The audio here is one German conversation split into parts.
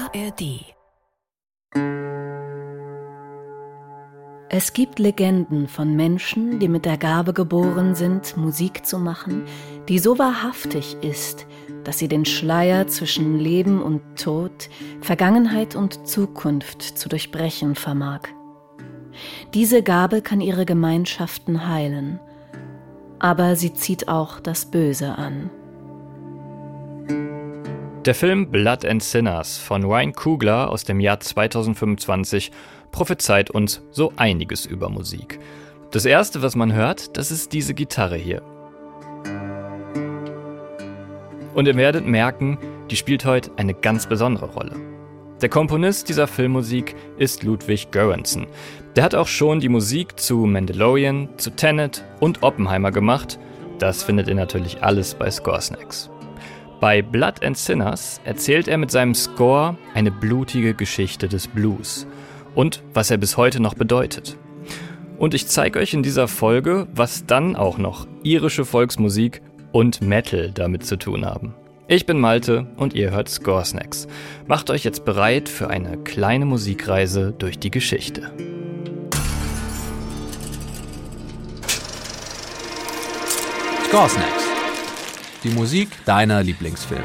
ARD. Es gibt Legenden von Menschen, die mit der Gabe geboren sind, Musik zu machen, die so wahrhaftig ist, dass sie den Schleier zwischen Leben und Tod, Vergangenheit und Zukunft zu durchbrechen vermag. Diese Gabe kann ihre Gemeinschaften heilen, aber sie zieht auch das Böse an. Der Film Blood and Sinners von Ryan Coogler aus dem Jahr 2025 prophezeit uns so einiges über Musik. Das erste, was man hört, das ist diese Gitarre hier. Und ihr werdet merken, die spielt heute eine ganz besondere Rolle. Der Komponist dieser Filmmusik ist Ludwig Göransson. Der hat auch schon die Musik zu Mandalorian, zu Tenet und Oppenheimer gemacht. Das findet ihr natürlich alles bei Scoresnacks. Bei Blood and Sinners erzählt er mit seinem Score eine blutige Geschichte des Blues und was er bis heute noch bedeutet. Und ich zeige euch in dieser Folge, was dann auch noch irische Volksmusik und Metal damit zu tun haben. Ich bin Malte und ihr hört Scoresnacks. Macht euch jetzt bereit für eine kleine Musikreise durch die Geschichte. Scoresnacks. Die Musik deiner Lieblingsfilme.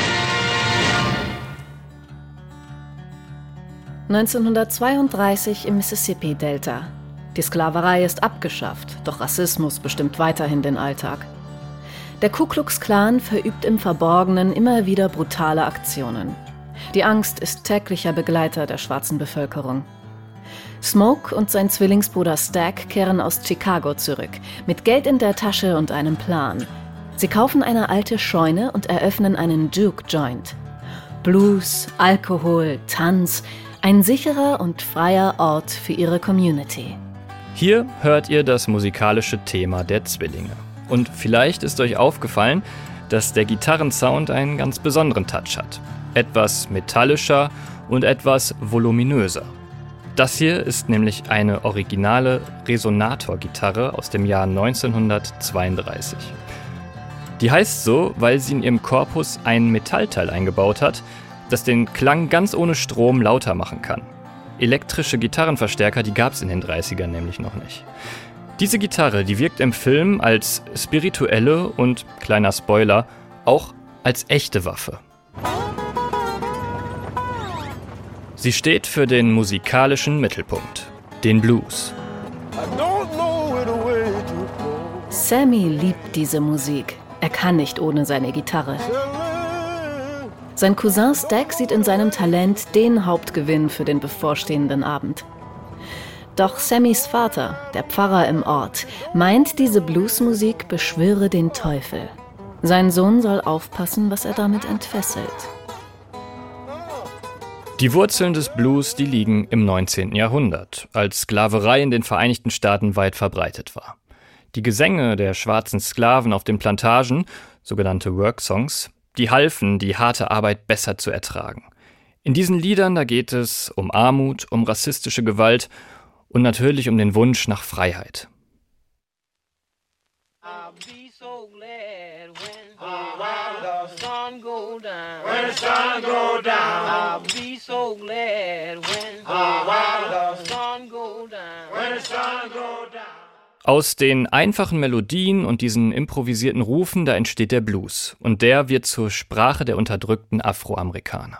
1932 im Mississippi-Delta. Die Sklaverei ist abgeschafft, doch Rassismus bestimmt weiterhin den Alltag. Der Ku Klux Klan verübt im Verborgenen immer wieder brutale Aktionen. Die Angst ist täglicher Begleiter der schwarzen Bevölkerung. Smoke und sein Zwillingsbruder Stack kehren aus Chicago zurück, mit Geld in der Tasche und einem Plan. Sie kaufen eine alte Scheune und eröffnen einen Juke-Joint. Blues, Alkohol, Tanz, ein sicherer und freier Ort für ihre Community. Hier hört ihr das musikalische Thema der Zwillinge. Und vielleicht ist euch aufgefallen, dass der Gitarrensound einen ganz besonderen Touch hat. Etwas metallischer und etwas voluminöser. Das hier ist nämlich eine originale Resonator-Gitarre aus dem Jahr 1932. Die heißt so, weil sie in ihrem Korpus ein Metallteil eingebaut hat, das den Klang ganz ohne Strom lauter machen kann. Elektrische Gitarrenverstärker, die gab es in den 30ern nämlich noch nicht. Diese Gitarre, die wirkt im Film als spirituelle und, kleiner Spoiler, auch als echte Waffe. Sie steht für den musikalischen Mittelpunkt, den Blues. Sammy liebt diese Musik. Er kann nicht ohne seine Gitarre. Sein Cousin Stack sieht in seinem Talent den Hauptgewinn für den bevorstehenden Abend. Doch Sammys Vater, der Pfarrer im Ort, meint, diese Bluesmusik beschwöre den Teufel. Sein Sohn soll aufpassen, was er damit entfesselt. Die Wurzeln des Blues, die liegen im 19. Jahrhundert, als Sklaverei in den Vereinigten Staaten weit verbreitet war. Die Gesänge der schwarzen Sklaven auf den Plantagen, sogenannte Worksongs, die halfen, die harte Arbeit besser zu ertragen. In diesen Liedern, da geht es um Armut, um rassistische Gewalt und natürlich um den Wunsch nach Freiheit. Aus den einfachen Melodien und diesen improvisierten Rufen, da entsteht der Blues. Und der wird zur Sprache der unterdrückten Afroamerikaner.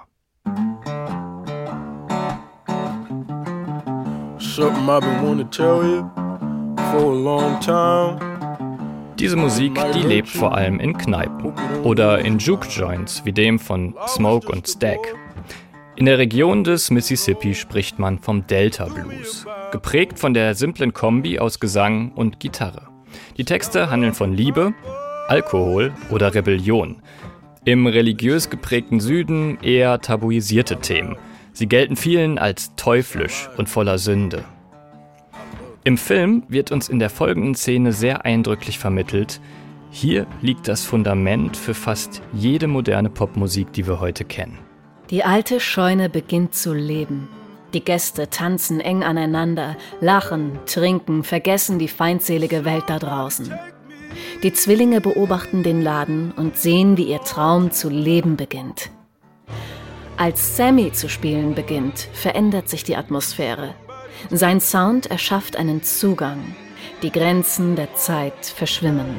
Diese Musik, die lebt vor allem in Kneipen oder in Juke-Joints wie dem von Smoke und Stack. In der Region des Mississippi spricht man vom Delta Blues, geprägt von der simplen Kombi aus Gesang und Gitarre. Die Texte handeln von Liebe, Alkohol oder Rebellion. Im religiös geprägten Süden eher tabuisierte Themen. Sie gelten vielen als teuflisch und voller Sünde. Im Film wird uns in der folgenden Szene sehr eindrücklich vermittelt: Hier liegt das Fundament für fast jede moderne Popmusik, die wir heute kennen. Die alte Scheune beginnt zu leben. Die Gäste tanzen eng aneinander, lachen, trinken, vergessen die feindselige Welt da draußen. Die Zwillinge beobachten den Laden und sehen, wie ihr Traum zu leben beginnt. Als Sammy zu spielen beginnt, verändert sich die Atmosphäre. Sein Sound erschafft einen Zugang. Die Grenzen der Zeit verschwimmen.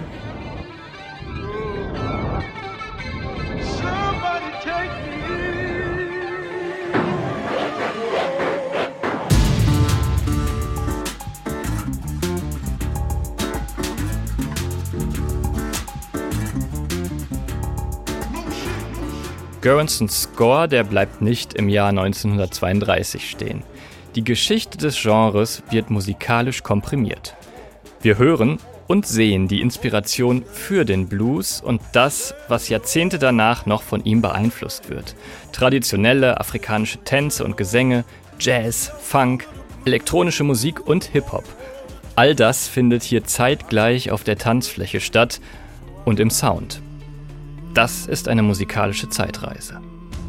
Göranssons Score, der bleibt nicht im Jahr 1932 stehen. Die Geschichte des Genres wird musikalisch komprimiert. Wir hören und sehen die Inspiration für den Blues und das, was Jahrzehnte danach noch von ihm beeinflusst wird. Traditionelle afrikanische Tänze und Gesänge, Jazz, Funk, elektronische Musik und Hip-Hop. All das findet hier zeitgleich auf der Tanzfläche statt und im Sound. Das ist eine musikalische Zeitreise.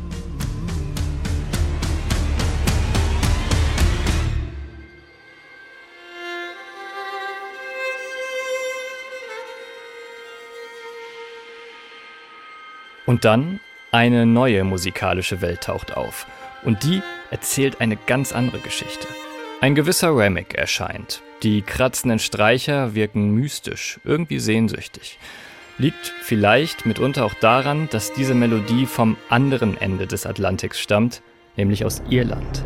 Und dann eine neue musikalische Welt taucht auf. Und die erzählt eine ganz andere Geschichte. Ein gewisser Remick erscheint. Die kratzenden Streicher wirken mystisch, irgendwie sehnsüchtig. Liegt vielleicht mitunter auch daran, dass diese Melodie vom anderen Ende des Atlantiks stammt, nämlich aus Irland.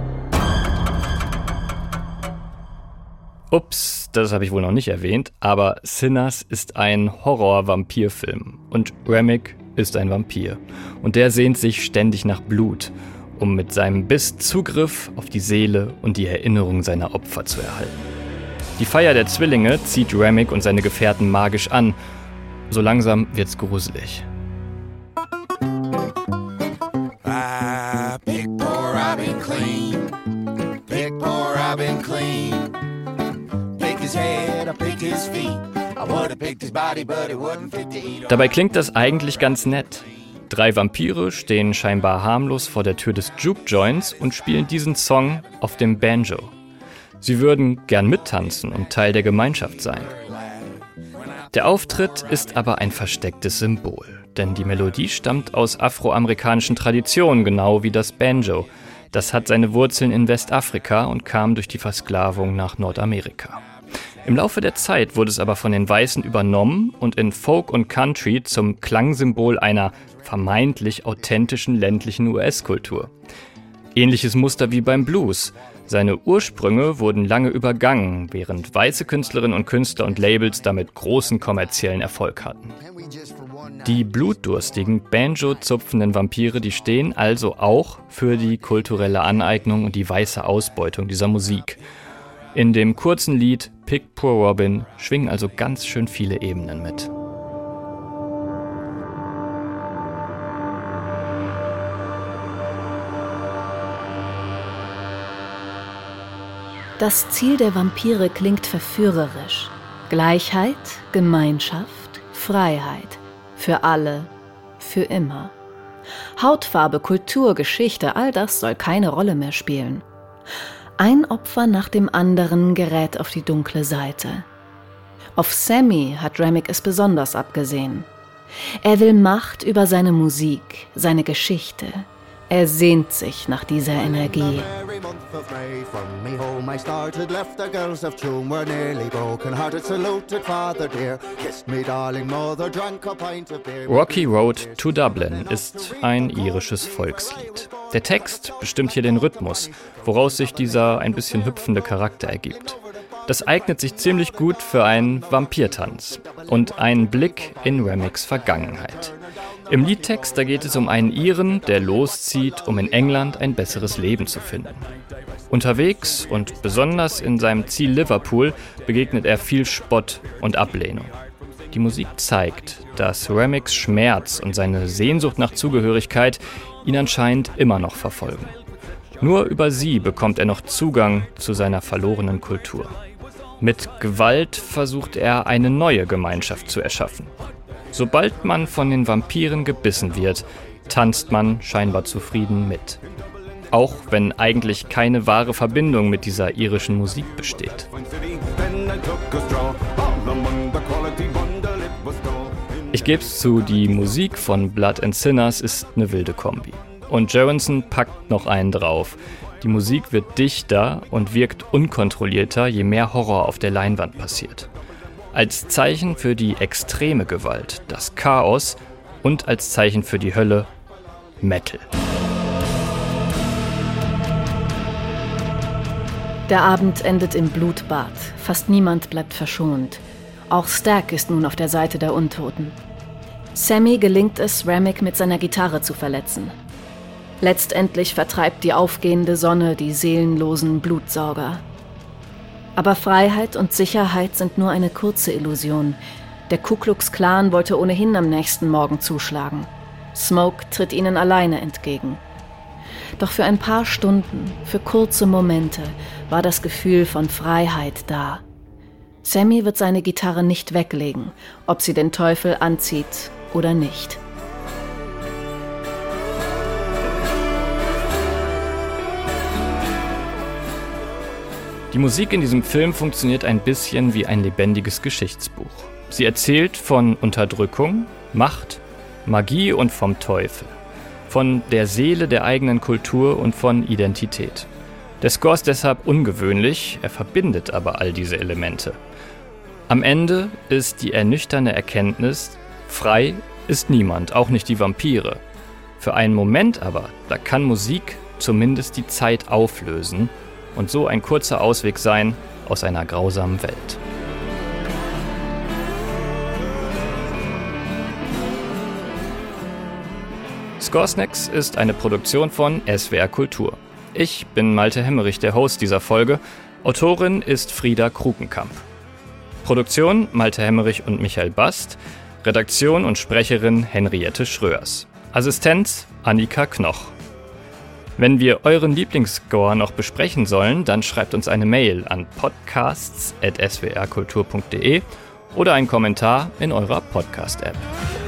Ups, das habe ich wohl noch nicht erwähnt, aber Sinners ist ein Horror-Vampir-Film und Remick ist ein Vampir. Und der sehnt sich ständig nach Blut, um mit seinem Biss Zugriff auf die Seele und die Erinnerung seiner Opfer zu erhalten. Die Feier der Zwillinge zieht Remick und seine Gefährten magisch an. So langsam wird's gruselig. Dabei klingt das eigentlich ganz nett. 3 Vampire stehen scheinbar harmlos vor der Tür des Juke Joints und spielen diesen Song auf dem Banjo. Sie würden gern mittanzen und Teil der Gemeinschaft sein. Der Auftritt ist aber ein verstecktes Symbol, denn die Melodie stammt aus afroamerikanischen Traditionen, genau wie das Banjo. Das hat seine Wurzeln in Westafrika und kam durch die Versklavung nach Nordamerika. Im Laufe der Zeit wurde es aber von den Weißen übernommen und in Folk und Country zum Klangsymbol einer vermeintlich authentischen ländlichen US-Kultur. Ähnliches Muster wie beim Blues. Seine Ursprünge wurden lange übergangen, während weiße Künstlerinnen und Künstler und Labels damit großen kommerziellen Erfolg hatten. Die blutdurstigen, banjo-zupfenden Vampire, die stehen also auch für die kulturelle Aneignung und die weiße Ausbeutung dieser Musik. In dem kurzen Lied Pick Poor Robin schwingen also ganz schön viele Ebenen mit. Das Ziel der Vampire klingt verführerisch. Gleichheit, Gemeinschaft, Freiheit. Für alle, für immer. Hautfarbe, Kultur, Geschichte, all das soll keine Rolle mehr spielen. Ein Opfer nach dem anderen gerät auf die dunkle Seite. Auf Sammy hat Remick es besonders abgesehen. Er will Macht über seine Musik, seine Geschichte. Er sehnt sich nach dieser Energie. Rocky Road to Dublin ist ein irisches Volkslied. Der Text bestimmt hier den Rhythmus, woraus sich dieser ein bisschen hüpfende Charakter ergibt. Das eignet sich ziemlich gut für einen Vampirtanz und einen Blick in Remicks Vergangenheit. Im Liedtext, da geht es um einen Iren, der loszieht, um in England ein besseres Leben zu finden. Unterwegs und besonders in seinem Ziel Liverpool begegnet er viel Spott und Ablehnung. Die Musik zeigt, dass Remicks Schmerz und seine Sehnsucht nach Zugehörigkeit ihn anscheinend immer noch verfolgen. Nur über sie bekommt er noch Zugang zu seiner verlorenen Kultur. Mit Gewalt versucht er, eine neue Gemeinschaft zu erschaffen. Sobald man von den Vampiren gebissen wird, tanzt man scheinbar zufrieden mit. Auch wenn eigentlich keine wahre Verbindung mit dieser irischen Musik besteht. Ich geb's zu, die Musik von Blood and Sinners ist eine wilde Kombi. Und Johansson packt noch einen drauf. Die Musik wird dichter und wirkt unkontrollierter, je mehr Horror auf der Leinwand passiert. Als Zeichen für die extreme Gewalt, das Chaos und als Zeichen für die Hölle, Metal. Der Abend endet im Blutbad. Fast niemand bleibt verschont. Auch Stack ist nun auf der Seite der Untoten. Sammy gelingt es, Remick mit seiner Gitarre zu verletzen. Letztendlich vertreibt die aufgehende Sonne die seelenlosen Blutsauger. Aber Freiheit und Sicherheit sind nur eine kurze Illusion. Der Ku Klux Klan wollte ohnehin am nächsten Morgen zuschlagen. Smoke tritt ihnen alleine entgegen. Doch für ein paar Stunden, für kurze Momente, war das Gefühl von Freiheit da. Sammy wird seine Gitarre nicht weglegen, ob sie den Teufel anzieht oder nicht. Die Musik in diesem Film funktioniert ein bisschen wie ein lebendiges Geschichtsbuch. Sie erzählt von Unterdrückung, Macht, Magie und vom Teufel. Von der Seele der eigenen Kultur und von Identität. Der Score ist deshalb ungewöhnlich, er verbindet aber all diese Elemente. Am Ende ist die ernüchternde Erkenntnis, frei ist niemand, auch nicht die Vampire. Für einen Moment aber, da kann Musik zumindest die Zeit auflösen und so ein kurzer Ausweg sein aus einer grausamen Welt. Scoresnacks ist eine Produktion von SWR Kultur. Ich bin Malte Hemmerich, der Host dieser Folge. Autorin ist Frieda Krukenkamp. Produktion Malte Hemmerich und Michael Bast. Redaktion und Sprecherin Henriette Schröers. Assistenz Annika Knoch. Wenn wir euren Lieblingsscore noch besprechen sollen, dann schreibt uns eine Mail an podcasts@swrkultur.de oder einen Kommentar in eurer Podcast-App.